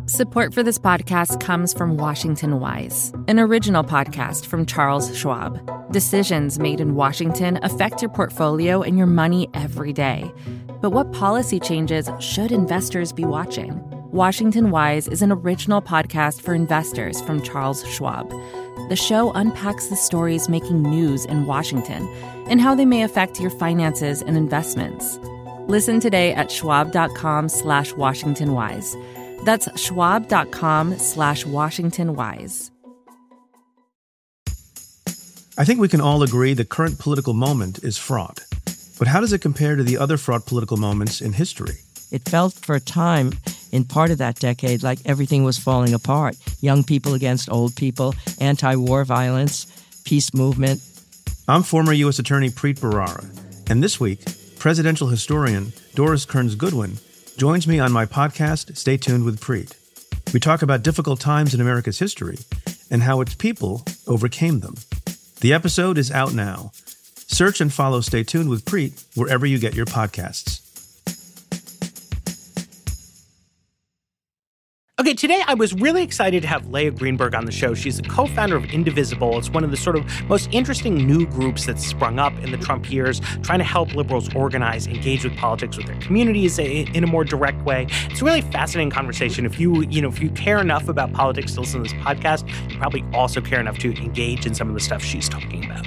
Support for this podcast comes from Washington Wise, an original podcast from Charles Schwab. Decisions made in Washington affect your portfolio and your money every day. But what policy changes should investors be watching? Washington Wise is an original podcast for investors from Charles Schwab. The show unpacks the stories making news in Washington and how they may affect your finances and investments. Listen today at schwab.com/WashingtonWise. That's schwab.com/WashingtonWise. I think we can all agree the current political moment is fraught. But how does it compare to the other fraught political moments in history? It felt for a time, in part of that decade, like everything was falling apart. Young people against old people, anti-war violence, peace movement. I'm former U.S. Attorney Preet Bharara, and this week, presidential historian Doris Kearns Goodwin joins me on my podcast, Stay Tuned with Preet. We talk about difficult times in America's history and how its people overcame them. The episode is out now. Search and follow Stay Tuned with Preet wherever you get your podcasts. Okay, today I was really excited to have Leah Greenberg on the show. She's a co-founder of Indivisible. It's one of the sort of most interesting new groups that's sprung up in the Trump years, trying to help liberals organize, engage with politics with their communities in a more direct way. It's a really fascinating conversation. If you care enough about politics to listen to this podcast, you probably also care enough to engage in some of the stuff she's talking about.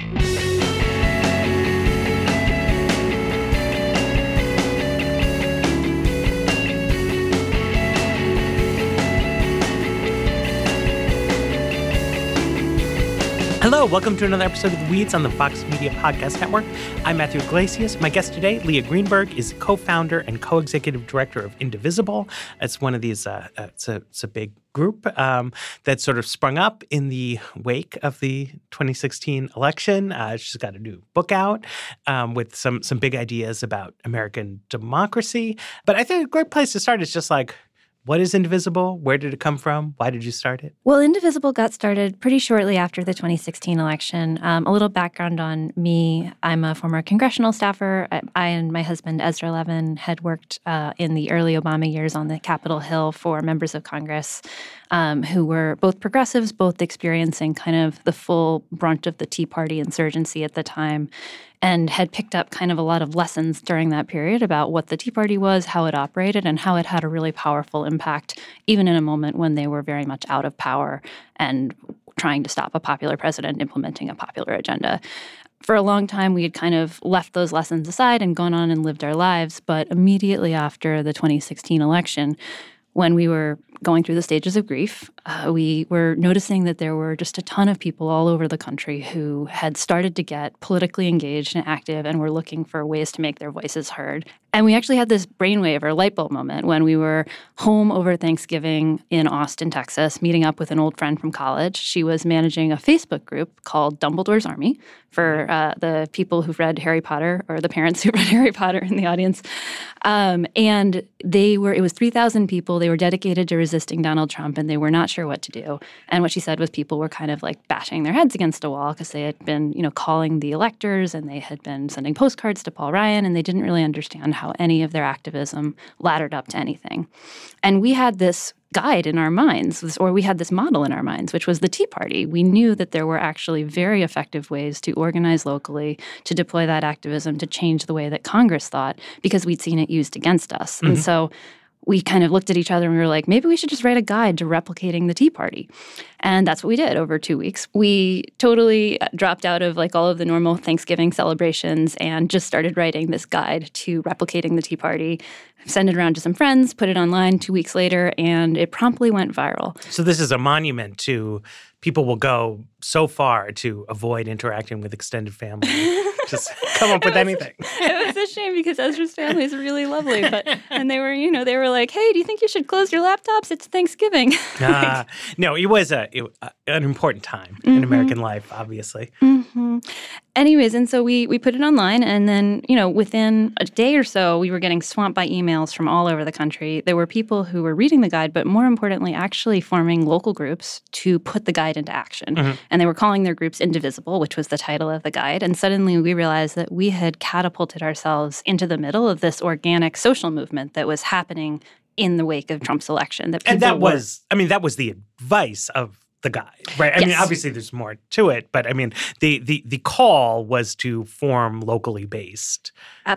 Hello, welcome to another episode of The Weeds on the Vox Media Podcast Network. I'm Matthew Iglesias. My guest today, Leah Greenberg, is co-founder and co-executive director of Indivisible. It's one of these, it's a big group that sort of sprung up in the wake of the 2016 election. She's got a new book out with some big ideas about American democracy. But I think a great place to start is just like, what is Indivisible? Where did it come from? Why did you start it? Well, Indivisible got started pretty shortly after the 2016 election. A little background on me. I'm a former congressional staffer. I and my husband, Ezra Levin, had worked in the early Obama years on the Capitol Hill for members of Congress who were both progressives, both experiencing kind of the full brunt of the Tea Party insurgency at the time, and had picked up kind of a lot of lessons during that period about what the Tea Party was, how it operated, and how it had a really powerful impact, even in a moment when they were very much out of power and trying to stop a popular president implementing a popular agenda. For a long time, we had kind of left those lessons aside and gone on and lived our lives. But immediately after the 2016 election, when we were going through the stages of grief, we were noticing that there were just a ton of people all over the country who had started to get politically engaged and active and were looking for ways to make their voices heard. And we actually had this brainwave or light bulb moment when we were home over Thanksgiving in Austin, Texas, meeting up with an old friend from college. She was managing a Facebook group called Dumbledore's Army for the people who've read Harry Potter, or the parents who read Harry Potter in the audience. And it was 3,000 people. They were dedicated to resisting Donald Trump, and they were not sure what to do. And what she said was people were kind of like bashing their heads against a wall because they had been, calling the electors, and they had been sending postcards to Paul Ryan, and they didn't really understand how any of their activism laddered up to anything. And we had this guide in our minds, or we had this model in our minds, which was the Tea Party. We knew that there were actually very effective ways to organize locally, to deploy that activism, to change the way that Congress thought, because we'd seen it used against us. Mm-hmm. And so we kind of looked at each other and we were like, maybe we should just write a guide to replicating the Tea Party. And that's what we did over 2 weeks. We totally dropped out of like all of the normal Thanksgiving celebrations and just started writing this guide to replicating the Tea Party, send it around to some friends, put it online 2 weeks later, and it promptly went viral. So this is a monument to people will go so far to avoid interacting with extended family. Just come up with anything. It was a shame because Ezra's family is really lovely, and they were like, "Hey, do you think you should close your laptops? It's Thanksgiving." No, it was an important time in American life, obviously. Mm-hmm. Anyways, and so we put it online, and then, within a day or so, we were getting swamped by emails from all over the country. There were people who were reading the guide, but more importantly, actually forming local groups to put the guide into action. Mm-hmm. And they were calling their groups Indivisible, which was the title of the guide. And suddenly we realized that we had catapulted ourselves into the middle of this organic social movement that was happening in the wake of Trump's election. And that was the advice of the guy, right? I mean, obviously there's more to it, but I mean, the call was to form locally based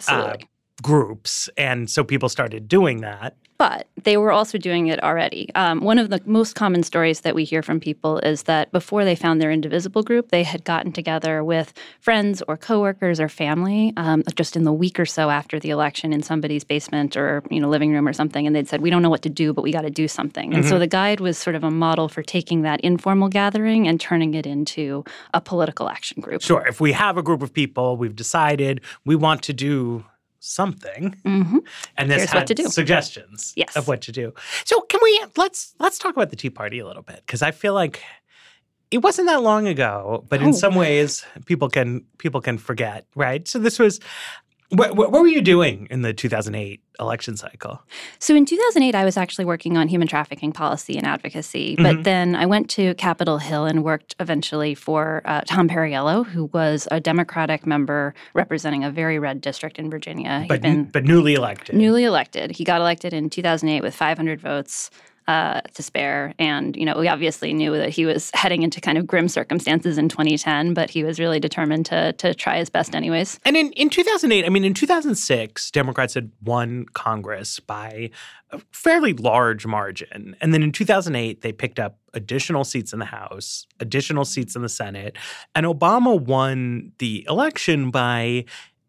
groups. And so people started doing that. But they were also doing it already. One of the most common stories that we hear from people is that before they found their Indivisible group, they had gotten together with friends or coworkers or family just in the week or so after the election in somebody's basement or living room or something. And they'd said, we don't know what to do, but we got to do something. And so the guide was sort of a model for taking that informal gathering and turning it into a political action group. Sure. If we have a group of people, we've decided we want to do something, and this had suggestions of what to do. So can we let's talk about the Tea Party a little bit, because I feel like it wasn't that long ago, but in some ways people can forget, right? So this was what were you doing in the 2008 election cycle? So in 2008, I was actually working on human trafficking policy and advocacy. But then I went to Capitol Hill and worked eventually for Tom Perriello, who was a Democratic member representing a very red district in Virginia. But newly elected. Newly elected. He got elected in 2008 with 500 votes. To spare. And, we obviously knew that he was heading into kind of grim circumstances in 2010, but he was really determined to try his best anyways. And in 2008, in 2006, Democrats had won Congress by a fairly large margin. And then in 2008, they picked up additional seats in the House, additional seats in the Senate, and Obama won the election by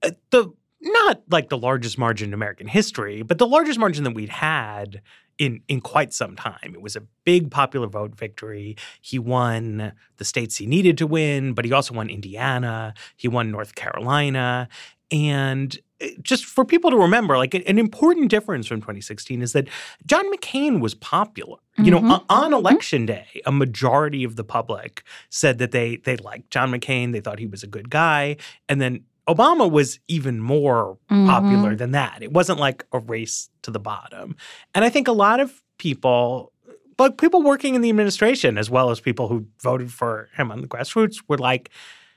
not like the largest margin in American history, but the largest margin that we'd had in quite some time. It was a big popular vote victory. He won the states he needed to win, but he also won Indiana. He won North Carolina. And just for people to remember, like an important difference from 2016 is that John McCain was popular. On election day, a majority of the public said that they liked John McCain. They thought he was a good guy. And then Obama was even more popular than that. It wasn't like a race to the bottom. And I think a lot of people, like people working in the administration as well as people who voted for him on the grassroots, were like,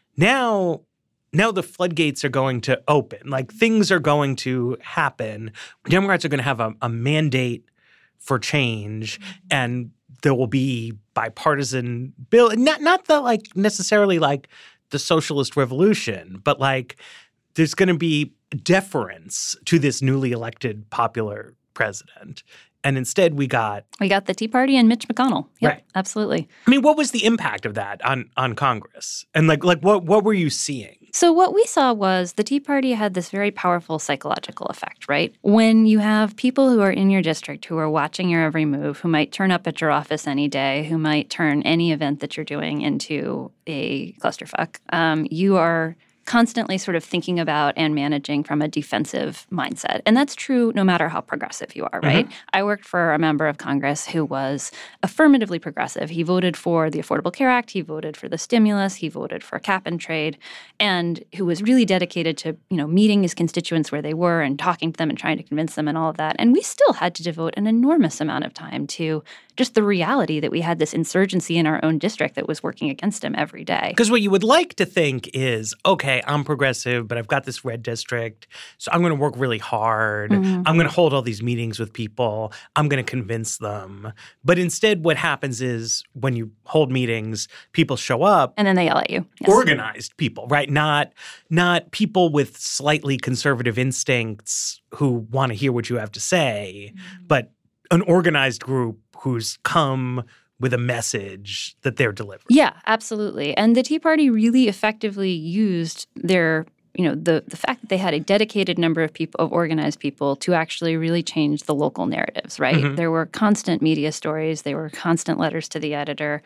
now the floodgates are going to open. Like things are going to happen. Democrats are going to have a mandate for change, and there will be bipartisan bill. Not the like necessarily like the socialist revolution, but like there's going to be deference to this newly elected popular president. And instead we got the Tea Party and Mitch McConnell. Yep, right. Absolutely. What was the impact of that on Congress? And like what were you seeing? So what we saw was the Tea Party had this very powerful psychological effect, right? When you have people who are in your district who are watching your every move, who might turn up at your office any day, who might turn any event that you're doing into a clusterfuck, you are constantly sort of thinking about and managing from a defensive mindset. And that's true no matter how progressive you are, right? I worked for a member of Congress who was affirmatively progressive. He voted for the Affordable Care Act. He voted for the stimulus. He voted for cap and trade, and who was really dedicated to, meeting his constituents where they were and talking to them and trying to convince them and all of that. And we still had to devote an enormous amount of time to just the reality that we had this insurgency in our own district that was working against him every day. Because what you would like to think is, okay, I'm progressive, but I've got this red district, so I'm going to work really hard. I'm going to hold all these meetings with people. I'm going to convince them. But instead, what happens is when you hold meetings, people show up. And then they yell at you. Yes. Organized people, right? Not people with slightly conservative instincts who want to hear what you have to say, but an organized group who's come with a message that they're delivering. Yeah, absolutely. And the Tea Party really effectively used their, the fact that they had a dedicated number of people, of organized people, to actually really change the local narratives, right? There were constant media stories. There were constant letters to the editor.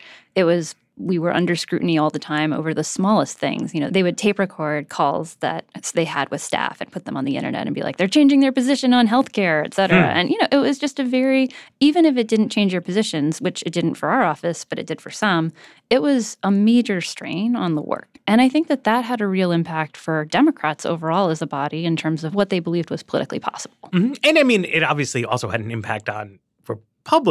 We were under scrutiny all the time over the smallest things. They would tape record calls that they had with staff and put them on the internet and be like, they're changing their position on healthcare, et cetera. And, it was just even if it didn't change your positions, which it didn't for our office, but it did for some, it was a major strain on the work. And I think that had a real impact for Democrats overall as a body in terms of what they believed was politically possible. And it obviously also had an impact on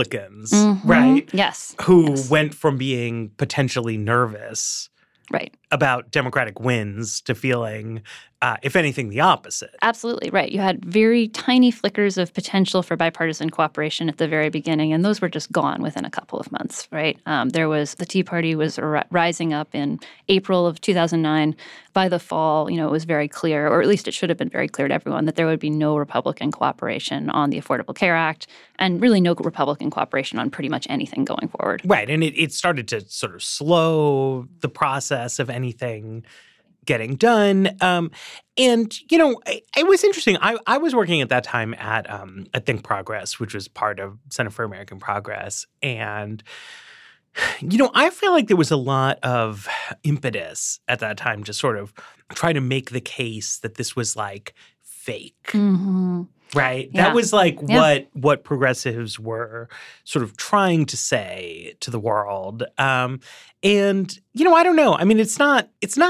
Republicans, right? Yes. Who went from being potentially nervous, right, about Democratic wins to feeling, if anything, the opposite. Absolutely right. You had very tiny flickers of potential for bipartisan cooperation at the very beginning, and those were just gone within a couple of months, right? The Tea Party was rising up in April of 2009. By the fall, it was very clear, or at least it should have been very clear to everyone, that there would be no Republican cooperation on the Affordable Care Act and really no Republican cooperation on pretty much anything going forward. Right. And it started to sort of slow the process of anything getting done. It was interesting. I was working at that time at Think Progress, which was part of Center for American Progress. And I feel like there was a lot of impetus at that time to sort of try to make the case that this was like fake. Mm-hmm. Right? Yeah. That was like what progressives were sort of trying to say to the world. I don't know. I mean, it's not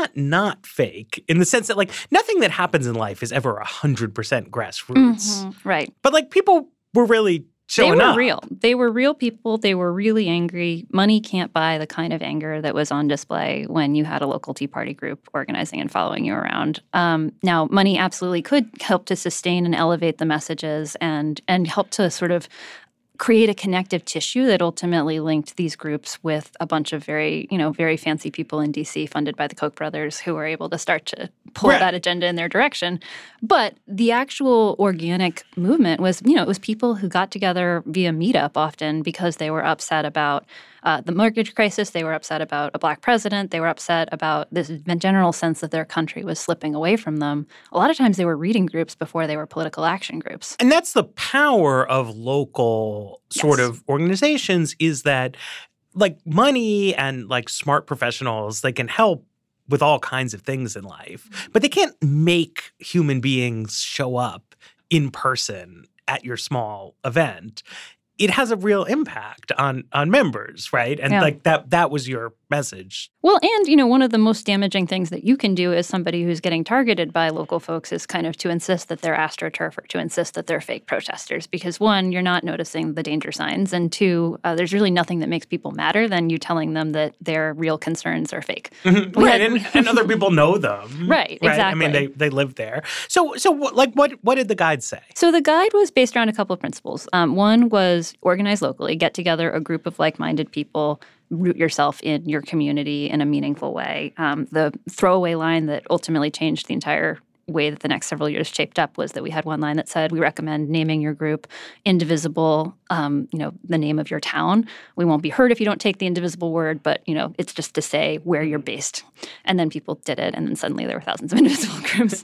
fake in the sense that like nothing that happens in life is ever 100% grassroots. Mm-hmm. Right. But like people were really showing up. They were real. They were real people. They were really angry. Money can't buy the kind of anger that was on display when you had a local Tea Party group organizing and following you around. Now, money absolutely could help to sustain and elevate the messages and help to sort of create a connective tissue that ultimately linked these groups with a bunch of very fancy people in D.C. funded by the Koch brothers who were able to start to pull that agenda in their direction. But the actual organic movement was, it was people who got together via meetup often because they were upset about the mortgage crisis. They were upset about a black president. They were upset about this general sense that their country was slipping away from them. A lot of times they were reading groups before they were political action groups. And that's the power of local sort of organizations, is that like money and like smart professionals, they can help with all kinds of things in life, but they can't make human beings show up in person at your small event. It has a real impact on members, right? And like that was your message. Well, and, one of the most damaging things that you can do as somebody who's getting targeted by local folks is kind of to insist that they're AstroTurf or to insist that they're fake protesters. Because one, you're not noticing the danger signs. And two, there's really nothing that makes people madder than you telling them that their real concerns are fake. Mm-hmm. Right, and other people know them. Right, exactly. I mean, they live there. So what did the guide say? So the guide was based around a couple of principles. One was organize locally, get together a group of like-minded people, root yourself in your community in a meaningful way. The throwaway line that ultimately changed the entire way that the next several years shaped up was that we had one line that said, we recommend naming your group Indivisible, the name of your town. We won't be hurt if you don't take the indivisible word, but, it's just to say where you're based. And then people did it, and then suddenly there were thousands of indivisible groups.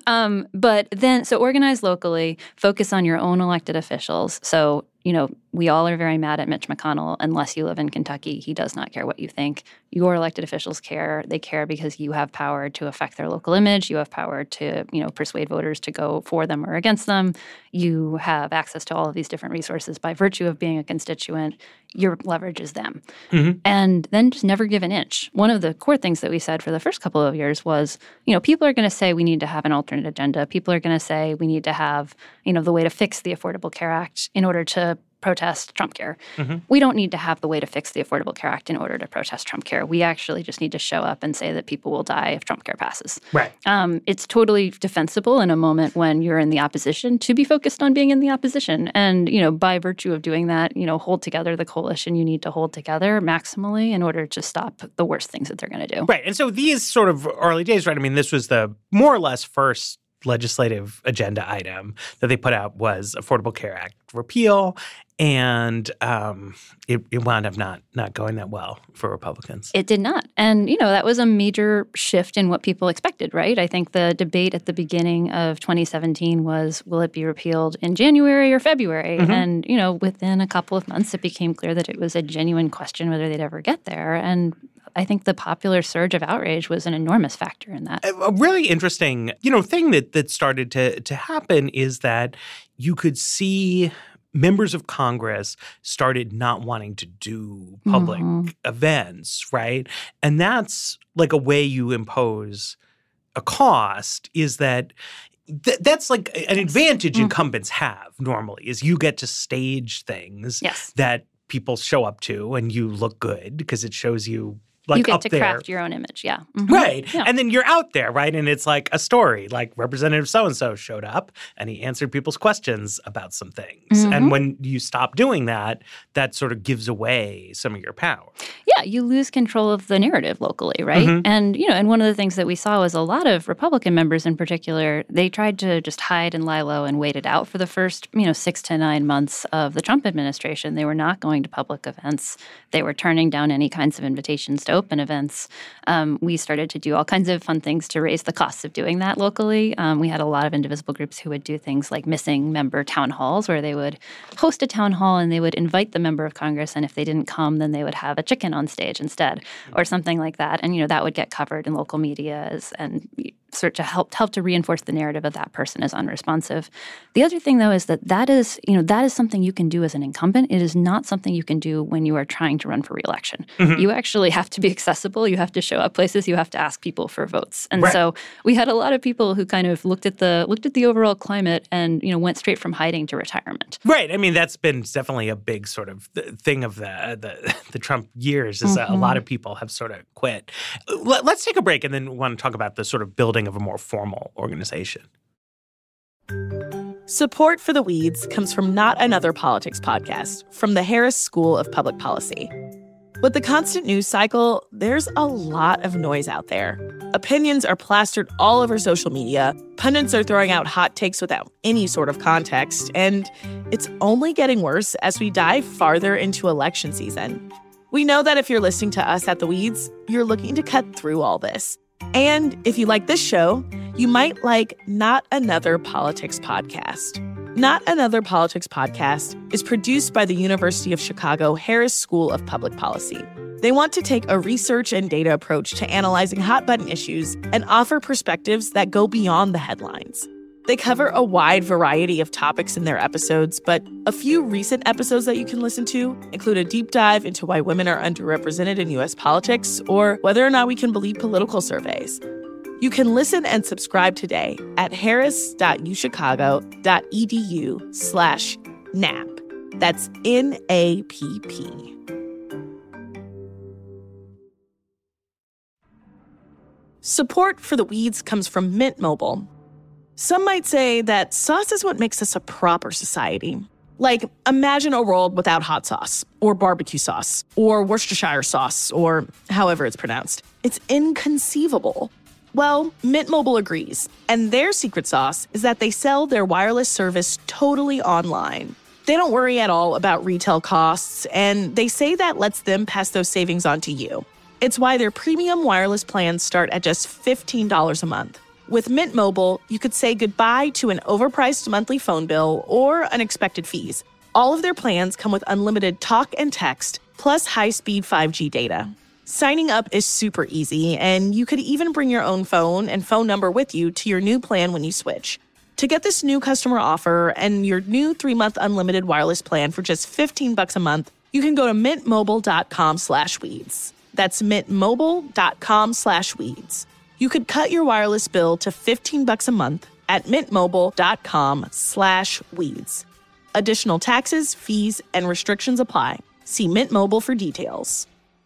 Uh-huh. So organize locally, focus on your own elected officials. So, we all are very mad at Mitch McConnell unless you live in Kentucky. He does not care what you think. Your elected officials care. They care because you have power to affect their local image. You have power to, persuade voters to go for them or against them. You have access to all of these different resources by virtue of being a constituent. Your leverage is them. Mm-hmm. And then just never give an inch. One of the core things that we said for the first couple of years was, people are going to say we need to have an alternate agenda. People are going to say we need to have, the way to fix the Affordable Care Act in order to protest Trump Care. Mm-hmm. We don't need to have the way to fix the Affordable Care Act in order to protest Trump Care. We actually just need to show up and say that people will die if Trump Care passes. Right. It's totally defensible in a moment when you're in the opposition to be focused on being in the opposition. And, by virtue of doing that, hold together the coalition you need to hold together maximally in order to stop the worst things that they're going to do. Right. And so these sort of early days, right? I mean, this was the more or less first legislative agenda item that they put out was Affordable Care Act repeal, and it wound up not going that well for Republicans. It did not. And, that was a major shift in what people expected, right? I think the debate at the beginning of 2017 was, will it be repealed in January or February? Mm-hmm. And, within a couple of months, it became clear that it was a genuine question whether they'd ever get there. And I think the popular surge of outrage was an enormous factor in that. A really interesting, thing that started to happen is that you could see members of Congress started not wanting to do public events, right? And that's like a way you impose a cost, is that that's like an advantage incumbents have normally, is you get to stage things that people show up to and you look good because it shows you like you get up to there. craft your own image, yeah. Mm-hmm. Right. Yeah. And then you're out there, right? And it's like a story, like Representative so-and-so showed up and he answered people's questions about some things. Mm-hmm. And when you stop doing that, that sort of gives away some of your power. Yeah, you lose control of the narrative locally, right? Mm-hmm. And, and one of the things that we saw was a lot of Republican members in particular, they tried to just hide and lie low and wait it out for the first, 6 to 9 months of the Trump administration. They were not going to public events. They were turning down any kinds of invitations to open events. We started to do all kinds of fun things to raise the costs of doing that locally. We had a lot of Indivisible groups who would do things like missing member town halls, where they would host a town hall and they would invite the member of Congress, and if they didn't come, then they would have a chicken on stage instead, or something like that. And that would get covered in local media and sort of help to reinforce the narrative of that person as unresponsive. The other thing, though, is that is something you can do as an incumbent. It is not something you can do when you are trying to run for re-election. Mm-hmm. You actually have to be accessible. You have to show up places. You have to ask people for votes. And so we had a lot of people who kind of looked at the overall climate and went straight from hiding to retirement. Right. I mean, that's been definitely a big sort of thing of the Trump years is Mm-hmm. a lot of people have sort of quit. Let's take a break and then we want to talk about the sort of building of a more formal organization. Support for The Weeds comes from Not Another Politics podcast from the Harris School of Public Policy. With the constant news cycle, there's a lot of noise out there. Opinions are plastered all over social media, pundits are throwing out hot takes without any sort of context, and it's only getting worse as we dive farther into election season. We know that if you're listening to us at The Weeds, you're looking to cut through all this. And if you like this show, you might like Not Another Politics podcast. Not Another Politics podcast is produced by the University of Chicago Harris School of Public Policy. They want to take a research and data approach to analyzing hot-button issues and offer perspectives that go beyond the headlines. They cover a wide variety of topics in their episodes, but a few recent episodes that you can listen to include a deep dive into why women are underrepresented in U.S. politics or whether or not we can believe political surveys. You can listen and subscribe today at harris.uchicago.edu/NAP. That's NAPP. Support for The Weeds comes from Mint Mobile. Some might say that sauce is what makes us a proper society. Like, imagine a world without hot sauce, or barbecue sauce, or Worcestershire sauce, or however it's pronounced. It's inconceivable. Well, Mint Mobile agrees, and their secret sauce is that they sell their wireless service totally online. They don't worry at all about retail costs, and they say that lets them pass those savings on to you. It's why their premium wireless plans start at just $15 a month. With Mint Mobile, you could say goodbye to an overpriced monthly phone bill or unexpected fees. All of their plans come with unlimited talk and text, plus high-speed 5G data. Signing up is super easy, and you could even bring your own phone and phone number with you to your new plan when you switch. To get this new customer offer and your new 3-month unlimited wireless plan for just $15 a month, you can go to mintmobile.com/weeds. That's mintmobile.com/weeds. You could cut your wireless bill to $15 a month at mintmobile.com/weeds. Additional taxes, fees, and restrictions apply. See Mint Mobile for details.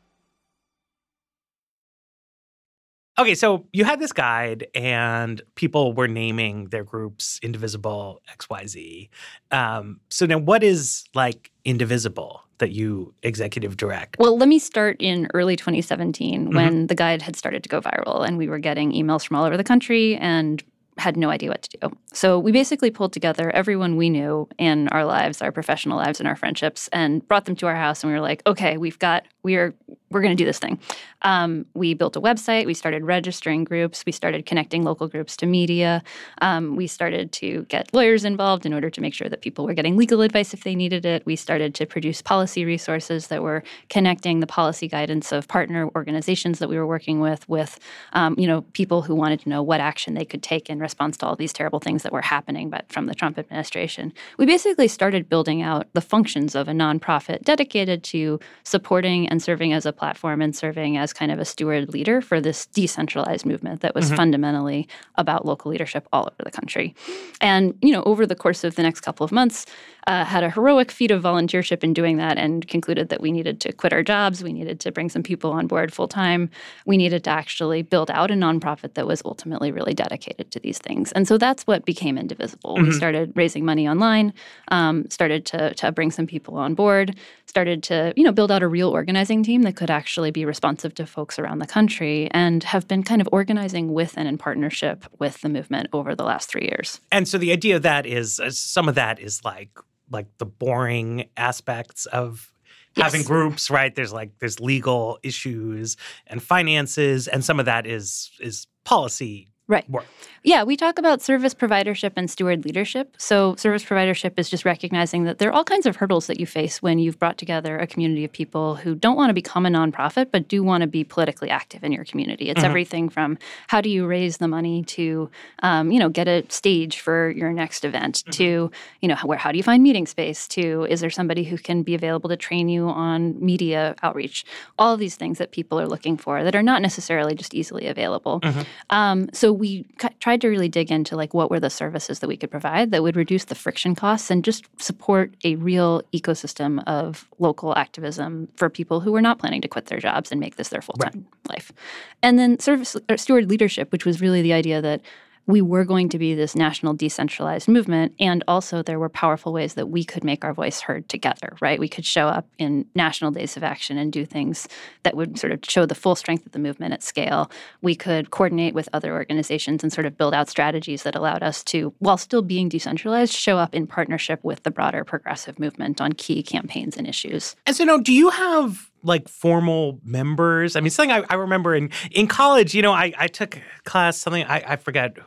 Okay, so you had this guide and people were naming their groups Indivisible, XYZ. So now what is like Indivisible that you executive direct? Well, let me start in early 2017 when the guide had started to go viral and we were getting emails from all over the country and had no idea what to do. So we basically pulled together everyone we knew in our lives, our professional lives and our friendships, and brought them to our house and we were like, okay, we're going to do this thing. We built a website. We started registering groups. We started connecting local groups to media. We started to get lawyers involved in order to make sure that people were getting legal advice if they needed it. We started to produce policy resources that were connecting the policy guidance of partner organizations that we were working with people who wanted to know what action they could take in response to all these terrible things that were happening from the Trump administration. We basically started building out the functions of a nonprofit dedicated to supporting and serving as a platform and serving as kind of a steward leader for this decentralized movement that was fundamentally about local leadership all over the country. And, over the course of the next couple of months, had a heroic feat of volunteership in doing that and concluded that we needed to quit our jobs. We needed to bring some people on board full time. We needed to actually build out a nonprofit that was ultimately really dedicated to these things. And so that's what became Indivisible. We started raising money online, started to bring some people on board, started to, build out a real organizing team that could actually be responsive to folks around the country, and have been kind of organizing with and in partnership with the movement over the last 3 years. And so the idea of that is some of that is like the boring aspects of having groups, right? There's legal issues and finances, and some of that is policy work. Yeah, we talk about service providership and steward leadership. So service providership is just recognizing that there are all kinds of hurdles that you face when you've brought together a community of people who don't want to become a nonprofit but do want to be politically active in your community. It's everything from how do you raise the money to, get a stage for your next event to, how do you find meeting space to, is there somebody who can be available to train you on media outreach? All of these things that people are looking for that are not necessarily just easily available. So we tried to really dig into what were the services that we could provide that would reduce the friction costs and just support a real ecosystem of local activism for people who were not planning to quit their jobs and make this their full-time life. And then steward leadership, which was really the idea that we were going to be this national decentralized movement, and also there were powerful ways that we could make our voice heard together, right? We could show up in national days of action and do things that would sort of show the full strength of the movement at scale. We could coordinate with other organizations and sort of build out strategies that allowed us to, while still being decentralized, show up in partnership with the broader progressive movement on key campaigns and issues. And so now, do you have formal members? I mean, something I remember in college, I took a class, something I forget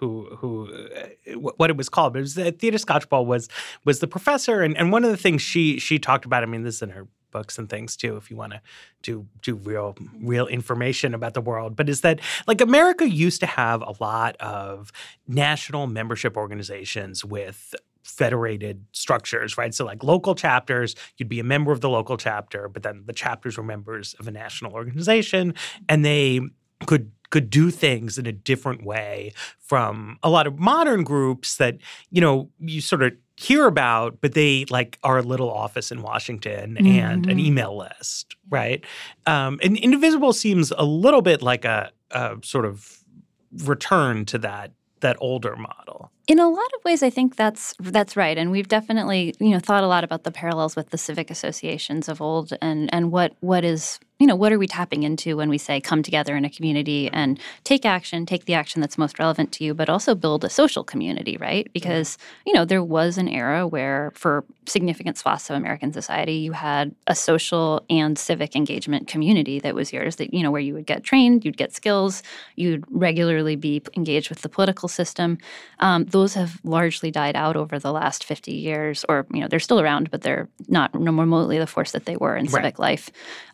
what it was called, but it was Theda Skocpol was the professor, and one of the things she talked about, I mean, this is in her books and things too, if you want to do real information about the world, but is that America used to have a lot of national membership organizations with federated structures, right? So local chapters, you'd be a member of the local chapter, but then the chapters were members of a national organization, and they could do things in a different way from a lot of modern groups that, you sort of hear about, but they are a little office in Washington and an email list, right? And Indivisible seems a little bit like a sort of return to that older model. In a lot of ways, I think that's right. And we've definitely, thought a lot about the parallels with the civic associations of old and what is, what are we tapping into when we say come together in a community and take the action that's most relevant to you, but also build a social community, right? Because, there was an era where for significant swaths of American society, you had a social and civic engagement community that was yours, that, where you would get trained, you'd get skills, you'd regularly be engaged with the political system. Those have largely died out over the last 50 years, or, they're still around, but they're not remotely the force that they were in civic life.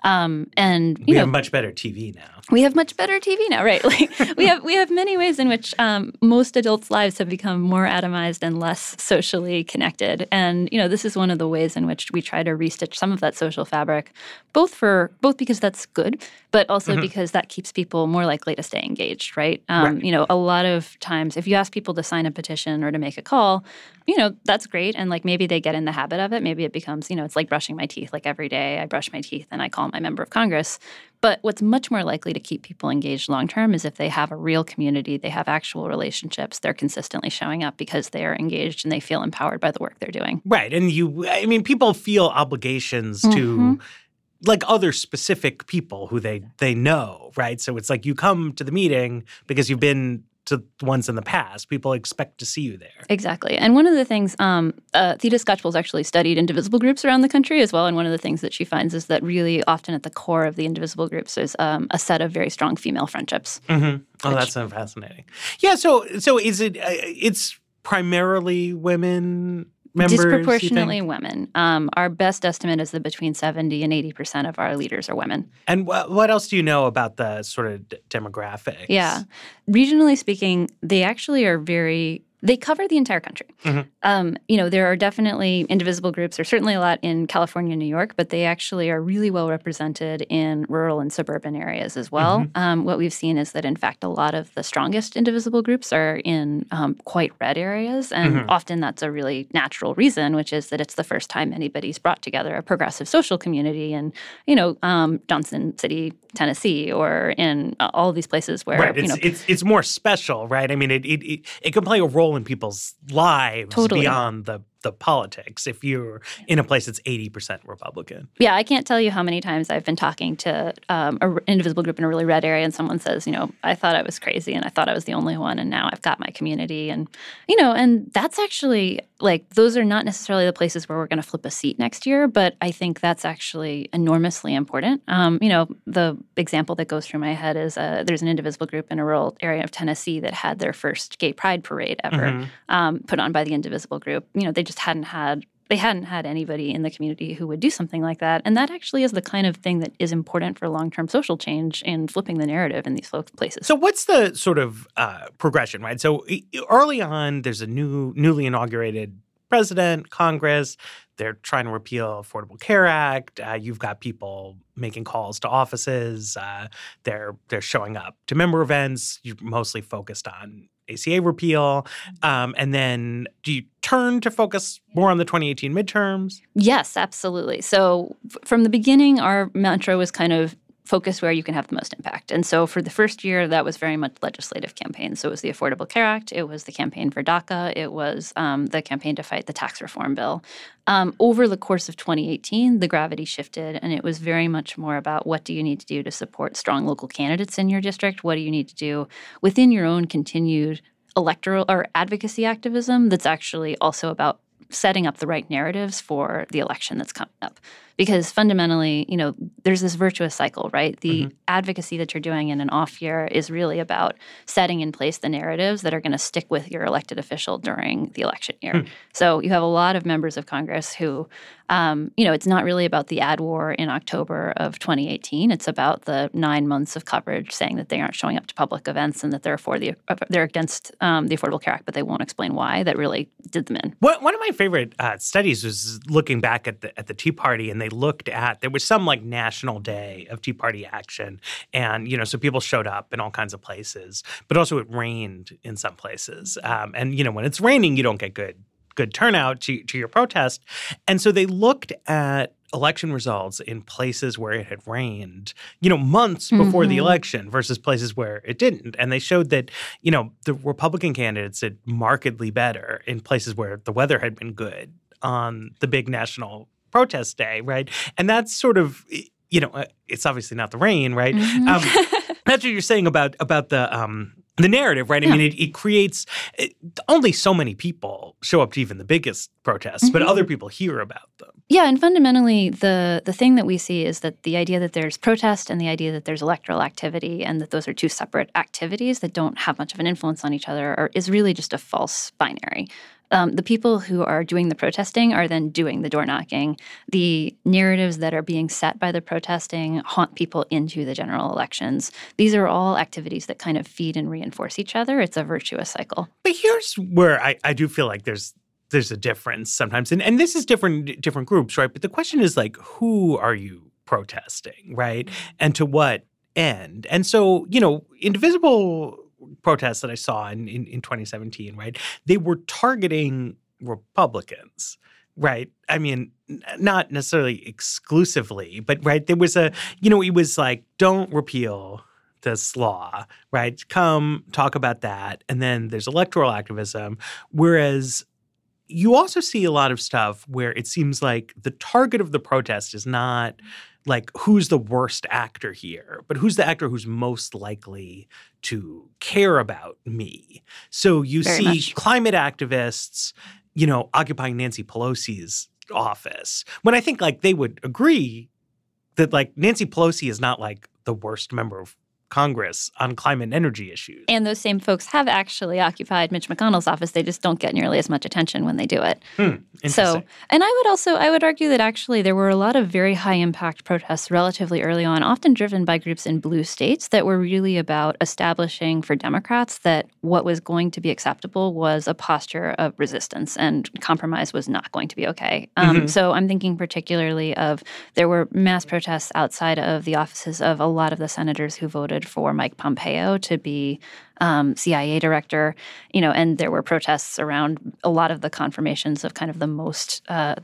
And we have much better TV now. We have much better TV now, right? we have many ways in which most adults' lives have become more atomized and less socially connected. And this is one of the ways in which we try to restitch some of that social fabric, both because that's good, but also because that keeps people more likely to stay engaged, right? A lot of times, if you ask people to sign a petition or to make a call, that's great. And maybe they get in the habit of it. Maybe it becomes, it's like brushing my teeth. Every day I brush my teeth and I call my member of Congress. But what's much more likely to keep people engaged long-term is if they have a real community, they have actual relationships, they're consistently showing up because they are engaged and they feel empowered by the work they're doing. Right. And people feel obligations to other specific people who they know, right? So it's you come to the meeting because you've been to the ones in the past. People expect to see you there. Exactly. And one of the things, Theda Skocpol's actually studied indivisible groups around the country as well. And one of the things that she finds is that really often at the core of the indivisible groups is a set of very strong female friendships. Oh, that's so fascinating. Yeah. So is it? It's primarily women members? Disproportionately women. Our best estimate is that between 70 and 80% of our leaders are women. And what else do you know about the sort of demographics? Yeah. Regionally speaking, they actually are very They cover the entire country. There are definitely indivisible groups. There's certainly a lot in California and New York, but they actually are really well represented in rural and suburban areas as well. What we've seen is that, in fact, a lot of the strongest indivisible groups are in quite red areas, and often that's a really natural reason, which is that it's the first time anybody's brought together a progressive social community in, Johnson City, Tennessee, or in all of these places where, it's more special, right? I mean, it can play a role in people's lives beyond the politics if you're in a place that's 80% Republican. Yeah, I can't tell you how many times I've been talking to an indivisible group in a really red area and someone says, I thought I was crazy and I thought I was the only one and now I've got my community. And, and that's actually, those are not necessarily the places where we're going to flip a seat next year, but I think that's actually enormously important. The example that goes through my head is there's an indivisible group in a rural area of Tennessee that had their first gay pride parade ever put on by the indivisible group. They just hadn't had anybody in the community who would do something like that. And that actually is the kind of thing that is important for long-term social change in flipping the narrative in these places. So what's the sort of progression, right? So early on, there's a newly inaugurated president, Congress. They're trying to repeal Affordable Care Act. You've got people making calls to offices. They're showing up to member events. You're mostly focused on ACA repeal. And then do you turn to focus more on the 2018 midterms? Yes, absolutely. So from the beginning, our mantra was kind of focus where you can have the most impact. And so for the first year, that was very much legislative campaigns. So it was the Affordable Care Act. It was the campaign for DACA. It was the campaign to fight the tax reform bill. Over the course of 2018, the gravity shifted, and it was very much more about what do you need to do to support strong local candidates in your district? What do you need to do within your own continued electoral or advocacy activism that's actually also about setting up the right narratives for the election that's coming up. Because fundamentally, there's this virtuous cycle, right? The advocacy that you're doing in an off year is really about setting in place the narratives that are going to stick with your elected official during the election year. So you have a lot of members of Congress who, it's not really about the ad war in October of 2018. It's about the 9 months of coverage saying that they aren't showing up to public events and that they're against the Affordable Care Act, but they won't explain why. That really did them in. One of my favorite studies was looking back at the Tea Party, and they looked at, there was some national day of Tea Party action. And, so people showed up in all kinds of places, but also it rained in some places. And, when it's raining, you don't get good turnout to your protest. And so they looked at election results in places where it had rained, months before the election versus places where it didn't. And they showed that, the Republican candidates did markedly better in places where the weather had been good on the big national protest day, right? And that's sort of, it's obviously not the rain, right? That's what you're saying about the narrative, right? I mean, it creates only so many people show up to even the biggest protests, but other people hear about them. Yeah, and fundamentally, the thing that we see is that the idea that there's protest and the idea that there's electoral activity and that those are two separate activities that don't have much of an influence on each other is really just a false binary. The people who are doing the protesting are then doing the door knocking. The narratives that are being set by the protesting haunt people into the general elections. These are all activities that kind of feed and reinforce each other. It's a virtuous cycle. But here's where I do feel like there's a difference sometimes. And this is different groups, right? But the question is who are you protesting, right? And to what end? And so, indivisible protests that I saw in 2017, right? They were targeting Republicans, right? I mean, not necessarily exclusively, but right, there was it was don't repeal this law, right? Come talk about that. And then there's electoral activism. Whereas you also see a lot of stuff where it seems like the target of the protest is not who's the worst actor here, but who's the actor who's most likely to care about me. So you see climate activists, occupying Nancy Pelosi's office, when I think they would agree that Nancy Pelosi is not the worst member of Congress on climate and energy issues. And those same folks have actually occupied Mitch McConnell's office. They just don't get nearly as much attention when they do it. Interesting. And I would argue that actually there were a lot of very high impact protests relatively early on, often driven by groups in blue states that were really about establishing for Democrats that what was going to be acceptable was a posture of resistance and compromise was not going to be okay. So I'm thinking particularly of there were mass protests outside of the offices of a lot of the senators who voted for Mike Pompeo to be CIA director, and there were protests around a lot of the confirmations of kind of the most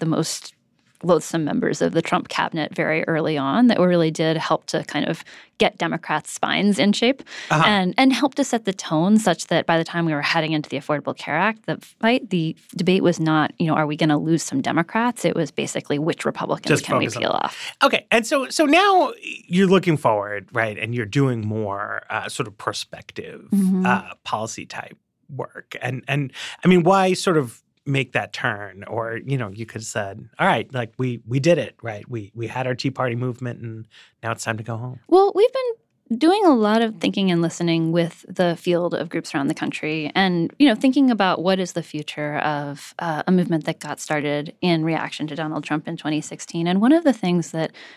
loathsome members of the Trump cabinet very early on that really did help to kind of get Democrats' spines in shape and help to set the tone such that by the time we were heading into the Affordable Care Act, the debate was not, are we going to lose some Democrats? It was basically which Republicans can we peel off? Okay. And so now you're looking forward, right, and you're doing more sort of prospective policy type work. And I mean, why sort of make that turn? Or, you could have said, all right, like we did it, right? We had our Tea Party movement and now it's time to go home. Well, we've been doing a lot of thinking and listening with the field of groups around the country and, thinking about what is the future of a movement that got started in reaction to Donald Trump in 2016. And one of the themes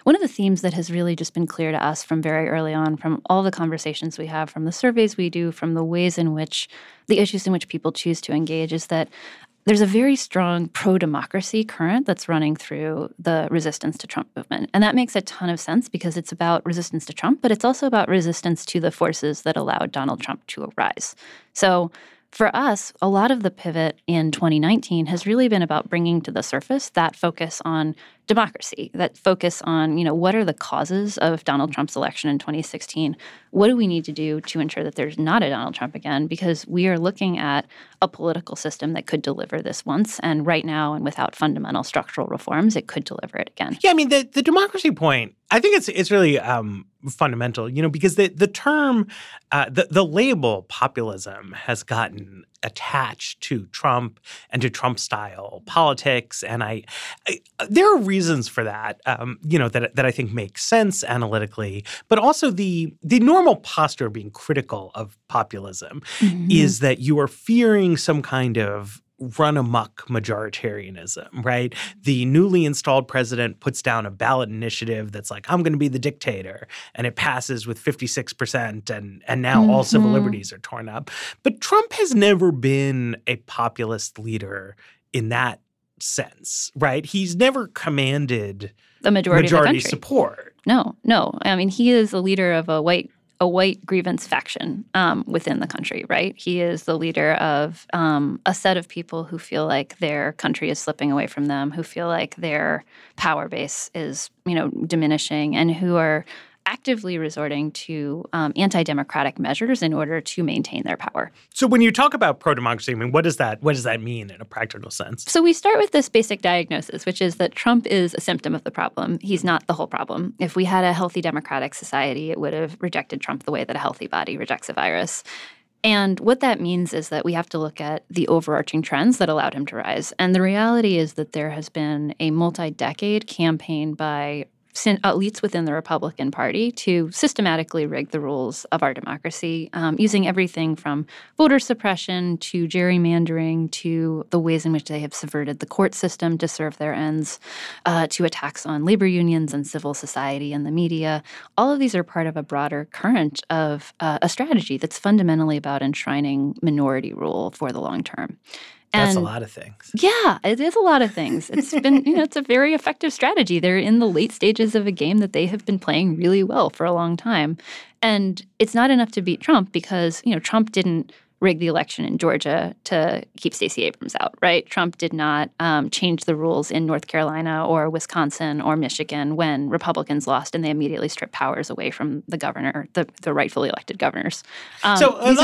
that has really just been clear to us from very early on, from all the conversations we have, from the surveys we do, from the ways in which the issues in which people choose to engage is that there's a very strong pro-democracy current that's running through the resistance to Trump movement. And that makes a ton of sense because it's about resistance to Trump, but it's also about resistance to the forces that allowed Donald Trump to arise. So for us, a lot of the pivot in 2019 has really been about bringing to the surface that focus on democracy, that focus on, what are the causes of Donald Trump's election in 2016? What do we need to do to ensure that there's not a Donald Trump again? Because we are looking at a political system that could deliver this once, and right now, and without fundamental structural reforms, it could deliver it again. Yeah, I mean, the democracy point, I think it's really fundamental, because the term, the label populism has gotten attached to Trump and to Trump-style politics, and I there are reasons for that, that I think make sense analytically, but also the normal posture of being critical of populism is that you are fearing some kind of run-amok majoritarianism, right? The newly installed president puts down a ballot initiative that's like, I'm going to be the dictator, and it passes with 56%, and now all civil liberties are torn up. But Trump has never been a populist leader in that sense, right? He's never commanded the majority support. No. I mean, he is the leader of a white grievance faction within the country, right? He is the leader of a set of people who feel like their country is slipping away from them, who feel like their power base is, diminishing, and who are actively resorting to anti-democratic measures in order to maintain their power. So when you talk about pro-democracy, I mean, what does that mean in a practical sense? So we start with this basic diagnosis, which is that Trump is a symptom of the problem. He's not the whole problem. If we had a healthy democratic society, it would have rejected Trump the way that a healthy body rejects a virus. And what that means is that we have to look at the overarching trends that allowed him to rise. And the reality is that there has been a multi-decade campaign by elites within the Republican Party to systematically rig the rules of our democracy, using everything from voter suppression to gerrymandering to the ways in which they have subverted the court system to serve their ends, to attacks on labor unions and civil society and the media. All of these are part of a broader current of a strategy that's fundamentally about enshrining minority rule for the long term. That's a lot of things. Yeah, it is a lot of things. It's been, it's a very effective strategy. They're in the late stages of a game that they have been playing really well for a long time. And it's not enough to beat Trump because, Trump didn't rig the election in Georgia to keep Stacey Abrams out, right? Trump did not change the rules in North Carolina or Wisconsin or Michigan when Republicans lost and they immediately stripped powers away from the governor, the rightfully elected governors. Let's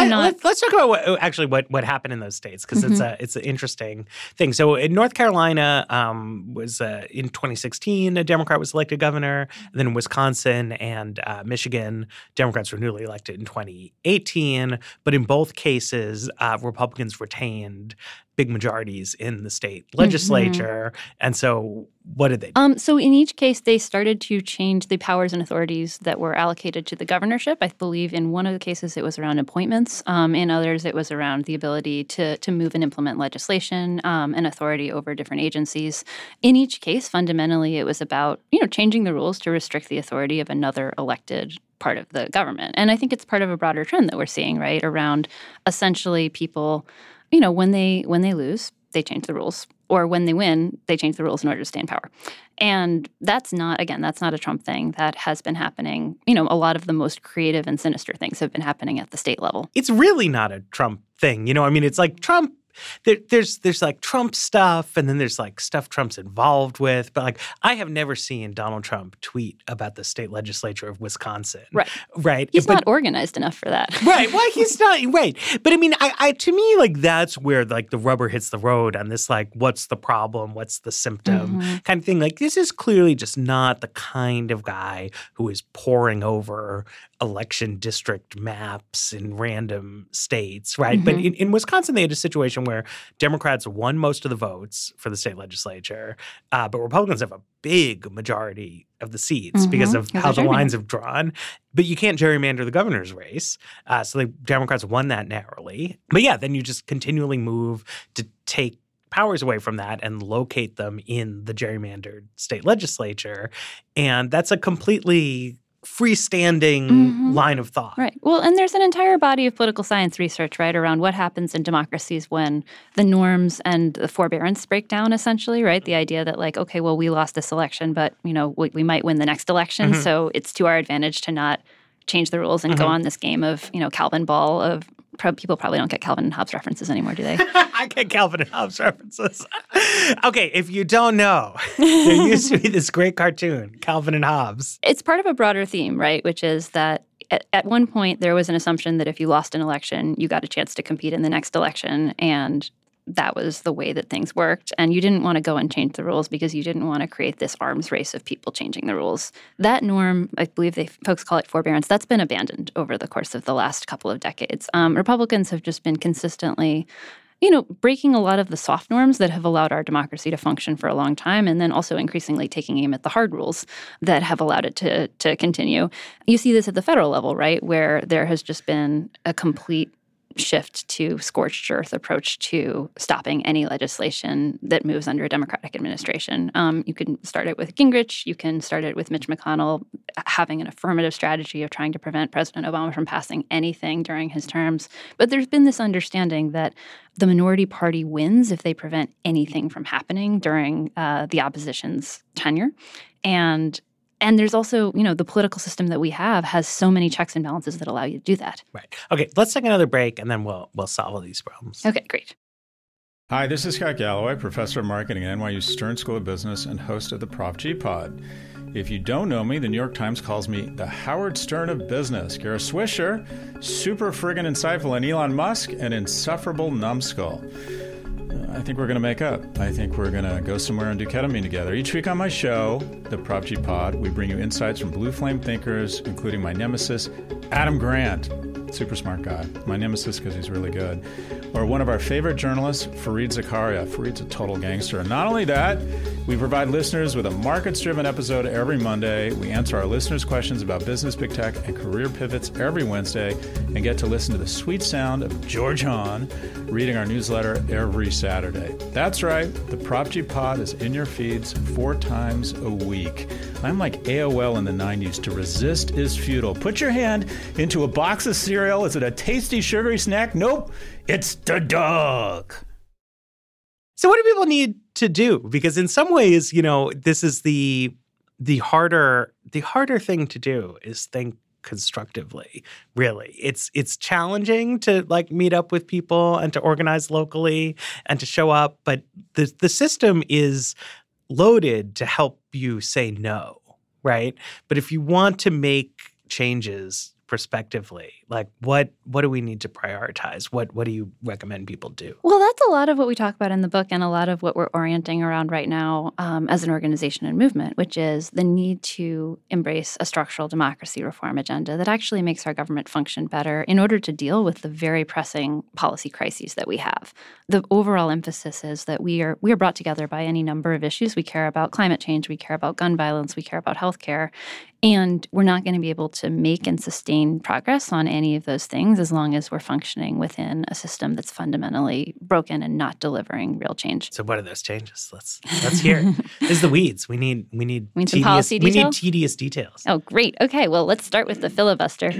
talk about what happened in those states because it's an interesting thing. So in North Carolina was in 2016 a Democrat was elected governor. Then in Wisconsin and Michigan, Democrats were newly elected in 2018. But in both cases, cases, Republicans retained big majorities in the state legislature. And so what did they do? So in each case, they started to change the powers and authorities that were allocated to the governorship. I believe in one of the cases it was around appointments. In others, it was around the ability to move and implement legislation and authority over different agencies. In each case, fundamentally, it was about, changing the rules to restrict the authority of another elected part of the government. And I think it's part of a broader trend that we're seeing, right, around essentially people, when they lose, they change the rules. Or when they win, they change the rules in order to stay in power. And that's not a Trump thing. That has been happening. A lot of the most creative and sinister things have been happening at the state level. It's really not a Trump thing. It's like Trump. There's like Trump stuff, and then there's like stuff Trump's involved with. But like, I have never seen Donald Trump tweet about the state legislature of Wisconsin. Right. He's not organized enough for that. Right. Well, he's not. Right. But I to me, like, that's where like the rubber hits the road on this, like, what's the problem? What's the symptom kind of thing. Like, this is clearly just not the kind of guy who is poring over election district maps in random states. Right. But in Wisconsin, they had a situation where Democrats won most of the votes for the state legislature, but Republicans have a big majority of the seats because of how the lines have drawn. But you can't gerrymander the governor's race. So the Democrats won that narrowly. But yeah, then you just continually move to take powers away from that and locate them in the gerrymandered state legislature. And that's a completely freestanding line of thought. Right. Well, and there's an entire body of political science research, right, around what happens in democracies when the norms and the forbearance break down, essentially, right? The idea that, like, okay, well, we lost this election, but, we might win the next election, so it's to our advantage to not change the rules and go on this game of, Calvin Ball of people probably don't get Calvin and Hobbes references anymore, do they? I get Calvin and Hobbes references. Okay, if you don't know, there used to be this great cartoon, Calvin and Hobbes. It's part of a broader theme, right, which is that at one point there was an assumption that if you lost an election, you got a chance to compete in the next election, and that was the way that things worked. And you didn't want to go and change the rules because you didn't want to create this arms race of people changing the rules. That norm, I believe folks call it forbearance, that's been abandoned over the course of the last couple of decades. Republicans have just been consistently breaking a lot of the soft norms that have allowed our democracy to function for a long time, and then also increasingly taking aim at the hard rules that have allowed it to continue. You see this at the federal level, right, where there has just been a complete shift to scorched earth approach to stopping any legislation that moves under a Democratic administration. You can start it with Gingrich. You can start it with Mitch McConnell having an affirmative strategy of trying to prevent President Obama from passing anything during his terms. But there's been this understanding that the minority party wins if they prevent anything from happening during the opposition's tenure. And there's also, the political system that we have has so many checks and balances that allow you to do that. Right. Okay, let's take another break, and then we'll solve all these problems. Okay, great. Hi, this is Scott Galloway, professor of marketing at NYU Stern School of Business and host of the Prop G Pod. If you don't know me, the New York Times calls me the Howard Stern of business. Kara Swisher, super friggin' insightful, and Elon Musk, an insufferable numbskull. I think we're going to make up. I think we're going to go somewhere and do ketamine together. Each week on my show, the Prop G Pod, we bring you insights from blue flame thinkers, including my nemesis, Adam Grant. Super smart guy. My nemesis because he's really good. Or one of our favorite journalists, Fareed Zakaria. Fareed's a total gangster. And not only that, we provide listeners with a markets-driven episode every Monday. We answer our listeners' questions about business, big tech, and career pivots every Wednesday, and get to listen to the sweet sound of George Hahn reading our newsletter every Saturday. That's right. The Prop G Pod is in your feeds 4 times a week. I'm like AOL in the 90s. To resist is futile. Put your hand into a box of cereal. Is it a tasty, sugary snack? Nope. It's the dog. So what do people need to do? Because in some ways, this is the harder thing to do is think constructively, really. It's challenging to meet up with people and to organize locally and to show up, but the system is loaded to help you say no, right? But if you want to make changes prospectively? Like, what do we need to prioritize? What do you recommend people do? Well, that's a lot of what we talk about in the book and a lot of what we're orienting around right now as an organization and movement, which is the need to embrace a structural democracy reform agenda that actually makes our government function better in order to deal with the very pressing policy crises that we have. The overall emphasis is that we are brought together by any number of issues. We care about climate change, we care about gun violence, we care about healthcare, and we're not going to be able to make and sustain progress on any of those things as long as we're functioning within a system that's fundamentally broken and not delivering real change. So what are those changes? Let's hear it. This is the weeds. We need some policy detail? We need tedious details. Oh, great. Okay, well, let's start with the filibuster.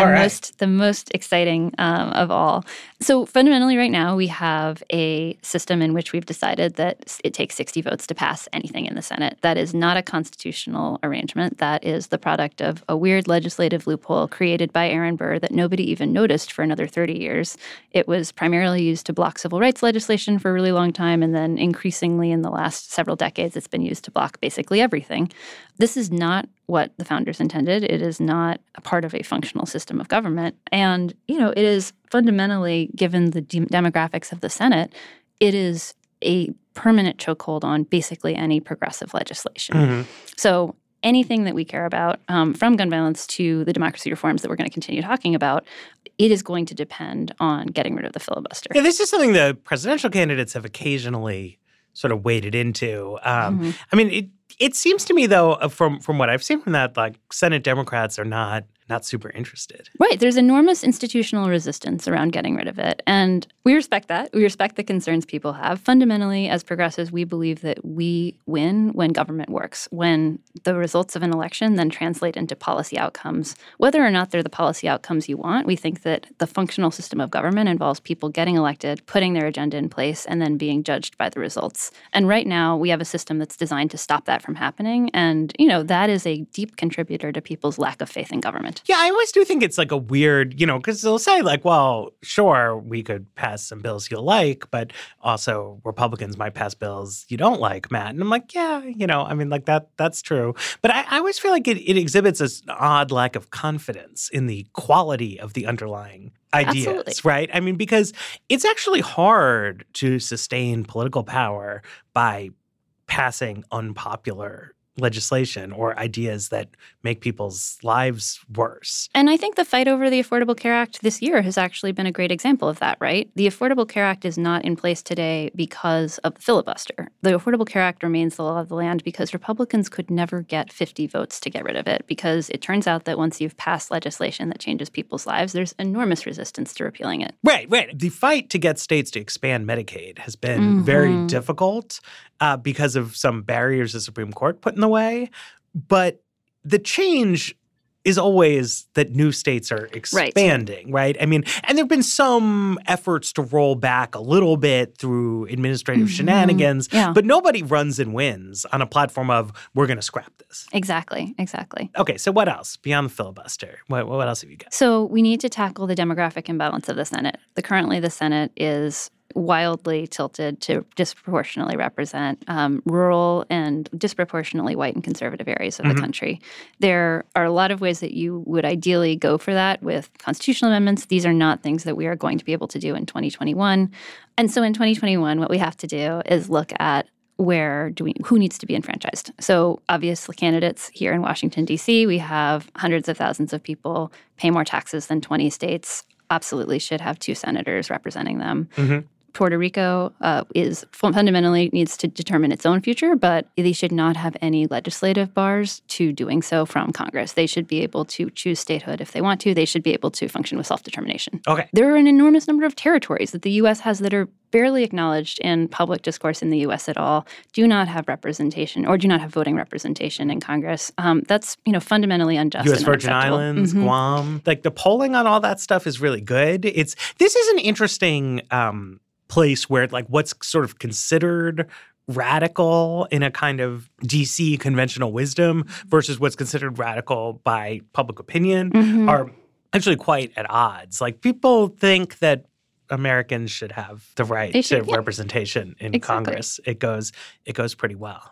The most exciting of all. So fundamentally right now we have a system in which we've decided that it takes 60 votes to pass anything in the Senate. That is not a constitutional arrangement. That is the product of a weird legislative loophole created by Aaron Burr that nobody even noticed for another 30 years. It was primarily used to block civil rights legislation for a really long time, and then increasingly in the last several decades, it's been used to block basically everything. This is not what the founders intended. It is not a part of a functional system of government. And, it is fundamentally, given the demographics of the Senate, it is a permanent chokehold on basically any progressive legislation. Mm-hmm. So anything that we care about, from gun violence to the democracy reforms that we're going to continue talking about, it is going to depend on getting rid of the filibuster. Yeah, this is something the presidential candidates have occasionally sort of waded into. I mean, it seems to me, though, from what I've seen from that, like Senate Democrats are not super interested. Right. There's enormous institutional resistance around getting rid of it. And we respect that. We respect the concerns people have. Fundamentally, as progressives, we believe that we win when government works, when the results of an election then translate into policy outcomes. Whether or not they're the policy outcomes you want, we think that the functional system of government involves people getting elected, putting their agenda in place, and then being judged by the results. And right now, we have a system that's designed to stop that from happening. And, that is a deep contributor to people's lack of faith in government. Yeah, I always do think it's like a weird, because they'll say like, well, sure, we could pass some bills you'll like, but also Republicans might pass bills you don't like, Matt. And I'm like, yeah, that's true. But I always feel like it exhibits an odd lack of confidence in the quality of the underlying ideas, Absolutely. Right? I mean, because it's actually hard to sustain political power by passing unpopular legislation or ideas that make people's lives worse. And I think the fight over the Affordable Care Act this year has actually been a great example of that, right? The Affordable Care Act is not in place today because of the filibuster. The Affordable Care Act remains the law of the land because Republicans could never get 50 votes to get rid of it, because it turns out that once you've passed legislation that changes people's lives, there's enormous resistance to repealing it. Right. The fight to get states to expand Medicaid has been very difficult because of some barriers the Supreme Court put in the way. But the change is always that new states are expanding, right? I mean, and there have been some efforts to roll back a little bit through administrative shenanigans, but nobody runs and wins on a platform of, we're going to scrap this. Exactly. Okay, so what else beyond the filibuster? What else have you got? So we need to tackle the demographic imbalance of the Senate. Currently, the Senate is wildly tilted to disproportionately represent rural and disproportionately white and conservative areas of the country. There are a lot of ways that you would ideally go for that with constitutional amendments. These are not things that we are going to be able to do in 2021. And so in 2021, what we have to do is look at who needs to be enfranchised. So obviously candidates here in Washington, D.C., we have hundreds of thousands of people pay more taxes than 20 states, absolutely should have 2 senators representing them. Puerto Rico fundamentally needs to determine its own future, but they should not have any legislative bars to doing so from Congress. They should be able to choose statehood if they want to. They should be able to function with self-determination. Okay. There are an enormous number of territories that the U.S. has that are barely acknowledged in public discourse in the U.S. at all, do not have representation or do not have voting representation in Congress. That's fundamentally unjust. U.S. Virgin Islands, Guam. Like the polling on all that stuff is really good. This is an interesting place where like what's sort of considered radical in a kind of D.C. conventional wisdom versus what's considered radical by public opinion are actually quite at odds. Like people think that Americans should have the right to representation in Congress. It goes pretty well.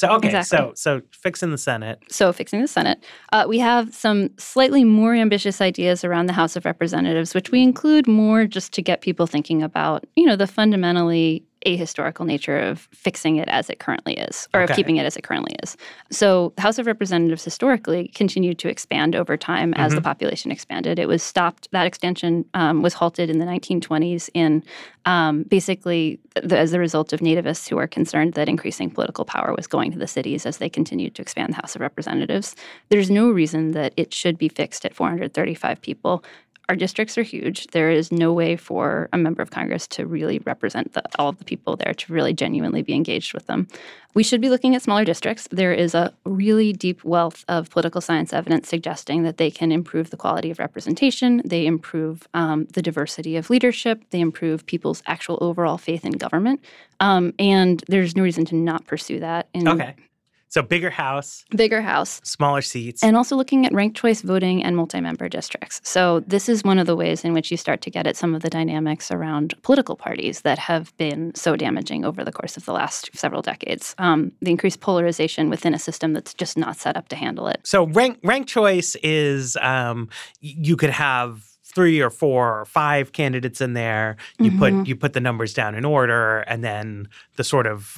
So fixing the Senate. So fixing the Senate. We have some slightly more ambitious ideas around the House of Representatives, which we include more just to get people thinking about, the fundamentally ahistorical nature of fixing it as it currently is, or of keeping it as it currently is. So the House of Representatives historically continued to expand over time as the population expanded. It was stopped. That expansion was halted in the 1920s in basically as a result of nativists who were concerned that increasing political power was going to the cities as they continued to expand the House of Representatives. There's no reason that it should be fixed at 435 people. Our districts are huge. There is no way for a member of Congress to really represent all of the people there, to really genuinely be engaged with them. We should be looking at smaller districts. There is a really deep wealth of political science evidence suggesting that they can improve the quality of representation. They improve the diversity of leadership. They improve people's actual overall faith in government. And there's no reason to not pursue that. So bigger house, smaller seats. And also looking at ranked choice voting and multi-member districts. So this is one of the ways in which you start to get at some of the dynamics around political parties that have been so damaging over the course of the last several decades. The increased polarization within a system that's just not set up to handle it. So ranked choice is you could have 3 or 4 or 5 candidates in there. You put the numbers down in order, and then the sort of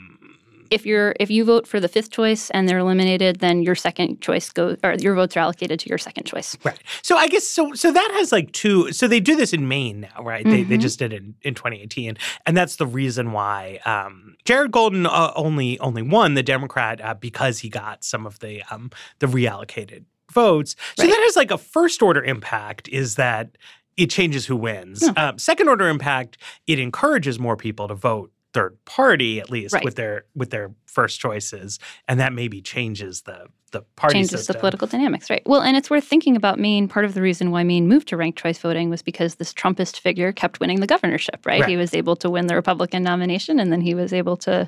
If you vote for the 5th choice and they're eliminated, then your second choice goes, or your votes are allocated to your second choice. Right. So I guess so that has like 2. So they do this in Maine now, right? They just did it in 2018, and that's the reason why Jared Golden only won, the Democrat, because he got some of the reallocated votes. So that has like a first order impact is that it changes who wins. Second order impact, it encourages more people to vote third party, at least with their first choices, and that maybe changes the party system. Changes the political dynamics, right? Well, and it's worth thinking about Maine. Part of the reason why Maine moved to ranked choice voting was because this Trumpist figure kept winning the governorship, right? He was able to win the Republican nomination, and then he was able to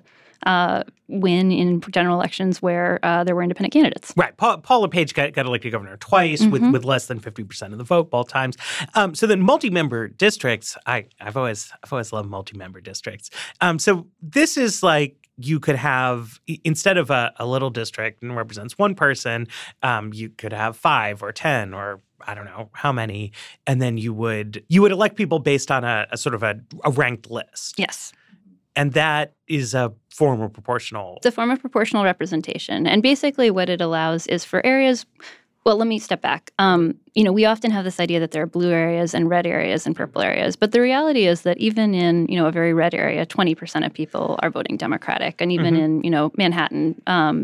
win in general elections where there were independent candidates. Right. Paul LePage got elected governor twice with less than 50% of the vote both times. So then multi-member districts, I've always loved multi-member districts. So this is like you could have, instead of a little district and represents one person, you could have 5 or 10 or I don't know how many, and then you would elect people based on a sort of a ranked list. Yes. And that is a form of proportional. It's a form of proportional representation. And basically what it allows is for areas – well, let me step back. We often have this idea that there are blue areas and red areas and purple areas. But the reality is that even in, a very red area, 20% of people are voting Democratic. And even in, Manhattan,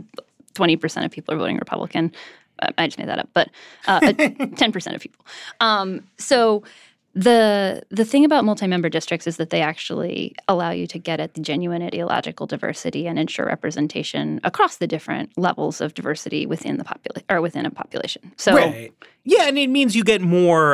20% of people are voting Republican. I just made that up. But 10% of people. So the thing about multi-member districts is that they actually allow you to get at the genuine ideological diversity and ensure representation across the different levels of diversity within the within a population. So, yeah, and it means you get more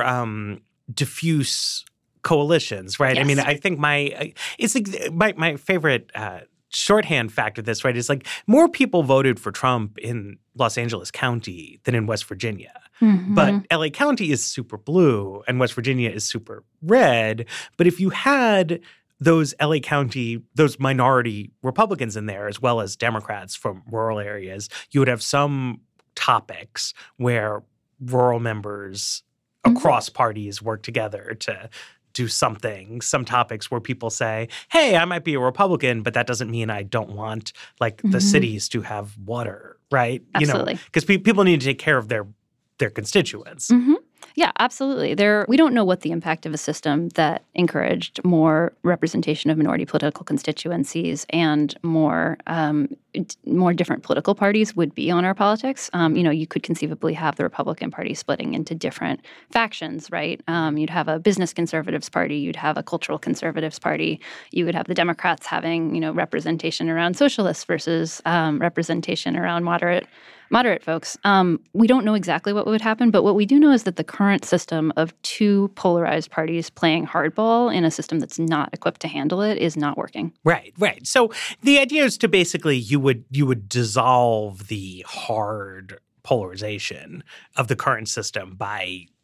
diffuse coalitions, right? Yes. I mean, I think it's like my favorite shorthand factor of this, right, is like more people voted for Trump in Los Angeles County than in West Virginia. But LA County is super blue and West Virginia is super red. But if you had those LA County, those minority Republicans in there, as well as Democrats from rural areas, you would have some topics where rural members across parties work together to do something, some topics where people say, hey, I might be a Republican, but that doesn't mean I don't want like the cities to have water, right? Absolutely. Because people need to take care of their constituents. Yeah, absolutely. We don't know what the impact of a system that encouraged more representation of minority political constituencies and more different political parties would be on our politics. You could conceivably have the Republican Party splitting into different factions, right? You'd have a business conservatives party. You'd have a cultural conservatives party. You would have the Democrats having, representation around socialists versus representation around moderate folks. We don't know exactly what would happen, but what we do know is that the current system of 2 polarized parties playing hardball in a system that's not equipped to handle it is not working. Right. So the idea is to basically you would dissolve the hard polarization of the current system by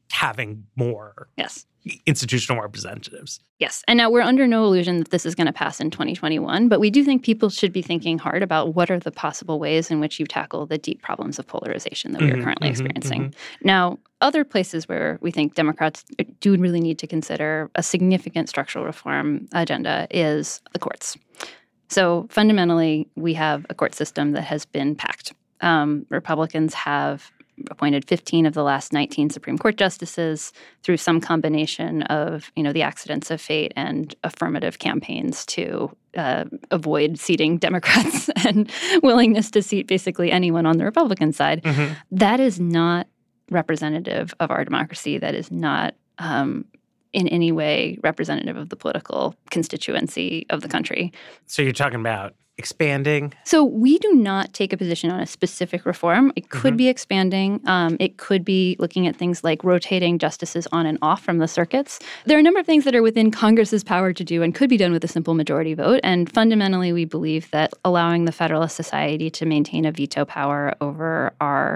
having more institutional representatives. Yes. And now we're under no illusion that this is going to pass in 2021, but we do think people should be thinking hard about what are the possible ways in which you tackle the deep problems of polarization that we are currently experiencing. Now, other places where we think Democrats do really need to consider a significant structural reform agenda is the courts. So fundamentally, we have a court system that has been packed. Republicans have appointed 15 of the last 19 Supreme Court justices through some combination of, the accidents of fate and affirmative campaigns to avoid seating Democrats and willingness to seat basically anyone on the Republican side. That is not representative of our democracy. That is not in any way representative of the political constituency of the country. So you're talking about expanding? So we do not take a position on a specific reform. It could be expanding. It could be looking at things like rotating justices on and off from the circuits. There are a number of things that are within Congress's power to do and could be done with a simple majority vote. And fundamentally, we believe that allowing the Federalist Society to maintain a veto power over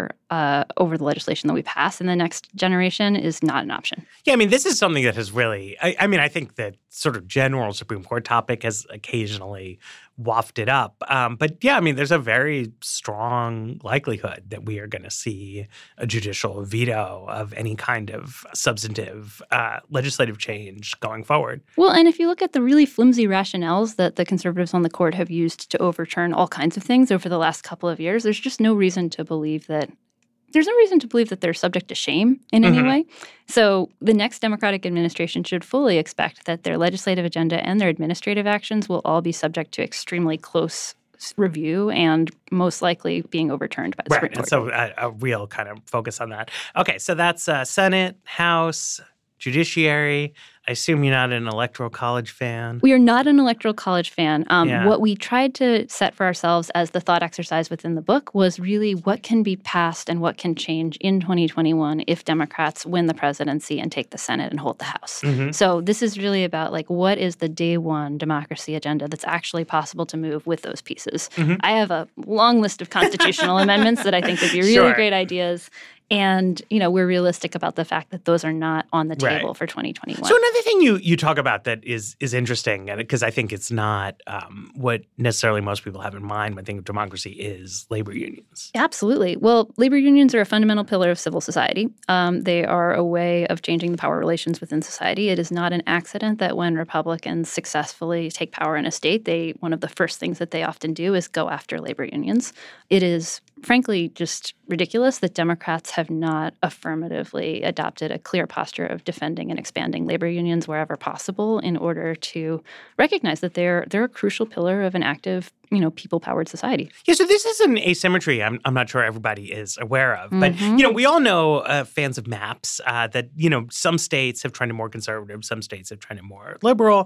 over the legislation that we pass in the next generation is not an option. Yeah, I mean, this is something that has really, I think that sort of general Supreme Court topic has occasionally wafted up. But yeah, I mean, there's a very strong likelihood that we are going to see a judicial veto of any kind of substantive legislative change going forward. Well, and if you look at the really flimsy rationales that the conservatives on the court have used to overturn all kinds of things over the last couple of years, there's just no reason to believe that they're subject to shame in any way. So the next Democratic administration should fully expect that their legislative agenda and their administrative actions will all be subject to extremely close review and most likely being overturned by the Supreme Court. So a real kind of focus on that. Okay, so that's Senate, House, Judiciary. I assume you're not an Electoral College fan. We are not an Electoral College fan. What we tried to set for ourselves as the thought exercise within the book was really what can be passed and what can change in 2021 if Democrats win the presidency and take the Senate and hold the House. So this is really about what is the day one democracy agenda that's actually possible to move with those pieces. I have a long list of constitutional amendments that I think would be really great ideas. And, we're realistic about the fact that those are not on the table for 2021. So another thing you talk about that is interesting, because I think it's not what necessarily most people have in mind when thinking of democracy is labor unions. Absolutely. Well, labor unions are a fundamental pillar of civil society. They are a way of changing the power relations within society. It is not an accident that when Republicans successfully take power in a state, one of the first things that they often do is go after labor unions. It is frankly just ridiculous that Democrats have not affirmatively adopted a clear posture of defending and expanding labor unions wherever possible in order to recognize that they're a crucial pillar of an active, people-powered society. Yeah, so this is an asymmetry I'm not sure everybody is aware of. But, we all know, fans of maps, that, some states have trended more conservative, some states have trended more liberal.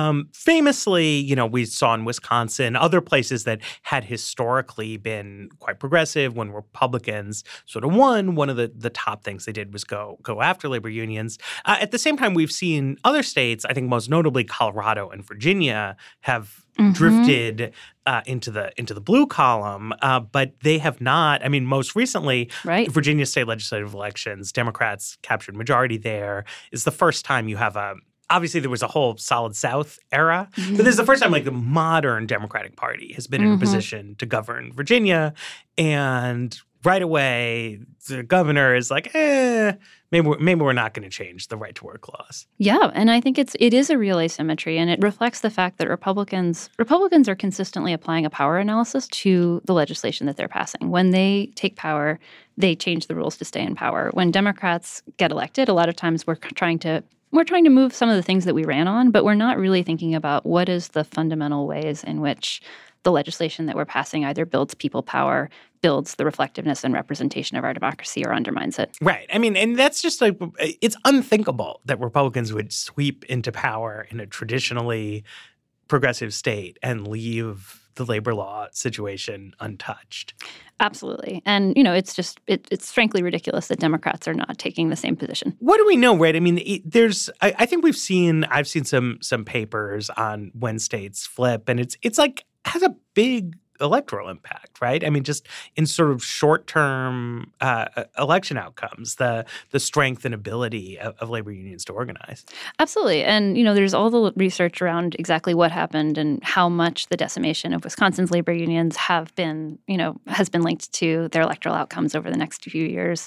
Famously, we saw in Wisconsin, other places that had historically been quite progressive when Republicans sort of won, one of the top things they did was go after labor unions. At the same time, we've seen other states, I think most notably Colorado and Virginia, have drifted into the blue column, but they have not. I mean, most recently, Virginia state legislative elections, Democrats captured majority there. It's the first time you have obviously, there was a whole Solid South era, but this is the first time the modern Democratic Party has been in a position to govern Virginia, and right away the governor is like, maybe we're not going to change the right to work laws. Yeah, and I think it is a real asymmetry, and it reflects the fact that Republicans are consistently applying a power analysis to the legislation that they're passing. When they take power, they change the rules to stay in power. When Democrats get elected, a lot of times we're trying to move some of the things that we ran on, but we're not really thinking about what is the fundamental ways in which the legislation that we're passing either builds people power, builds the reflectiveness and representation of our democracy, or undermines it. Right. I mean, and that's just it's unthinkable that Republicans would sweep into power in a traditionally progressive state and leave the labor law situation untouched. Absolutely. And, it's frankly ridiculous that Democrats are not taking the same position. What do we know, right? I mean, I think I've seen some papers on when states flip, and it's has a big electoral impact, right? I mean, just in sort of short-term election outcomes, the strength and ability of labor unions to organize. Absolutely. And, there's all the research around exactly what happened and how much the decimation of Wisconsin's labor unions has been linked to their electoral outcomes over the next few years.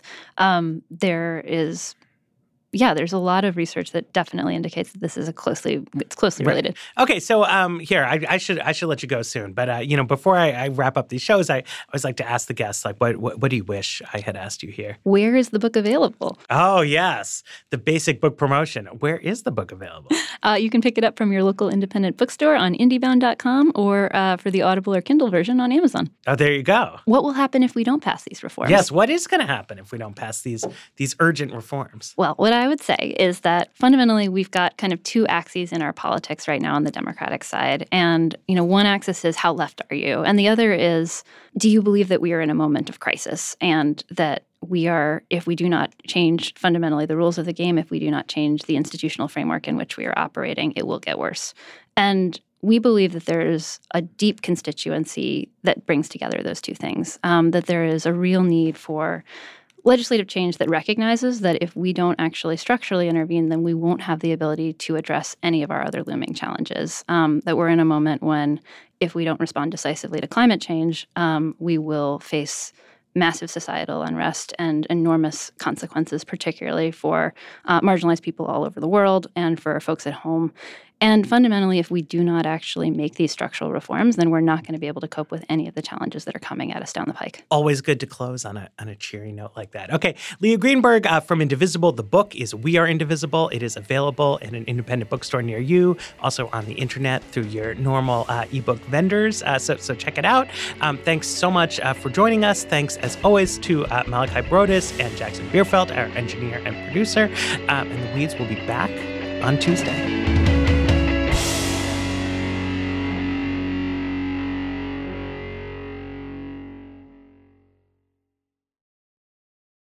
There's a lot of research that definitely indicates that this is closely related. Okay, so here I should let you go soon, but before I wrap up these shows, I always like to ask the guests, like, what do you wish I had asked you here? Where is the book available? Oh yes, the basic book promotion. Where is the book available? You can pick it up from your local independent bookstore on IndieBound.com or for the Audible or Kindle version on Amazon. Oh, there you go. What will happen if we don't pass these reforms? Yes, what is going to happen if we don't pass these urgent reforms? Well, what I would say is that fundamentally we've got kind of two axes in our politics right now on the Democratic side. And, one axis is how left are you? And the other is, do you believe that we are in a moment of crisis and that we are, if we do not change fundamentally the rules of the game, if we do not change the institutional framework in which we are operating, it will get worse. And we believe that there's a deep constituency that brings together those two things, that there is a real need for legislative change that recognizes that if we don't actually structurally intervene, then we won't have the ability to address any of our other looming challenges. That we're in a moment when, if we don't respond decisively to climate change, we will face massive societal unrest and enormous consequences, particularly for marginalized people all over the world and for folks at home. And fundamentally, if we do not actually make these structural reforms, then we're not going to be able to cope with any of the challenges that are coming at us down the pike. Always good to close on a cheery note like that. Okay, Leah Greenberg from Indivisible. The book is We Are Indivisible. It is available in an independent bookstore near you, also on the internet through your normal ebook vendors. So check it out. Thanks so much for joining us. Thanks, as always, to Malachi Brodus and Jackson Bierfeld, our engineer and producer. And The Weeds will be back on Tuesday.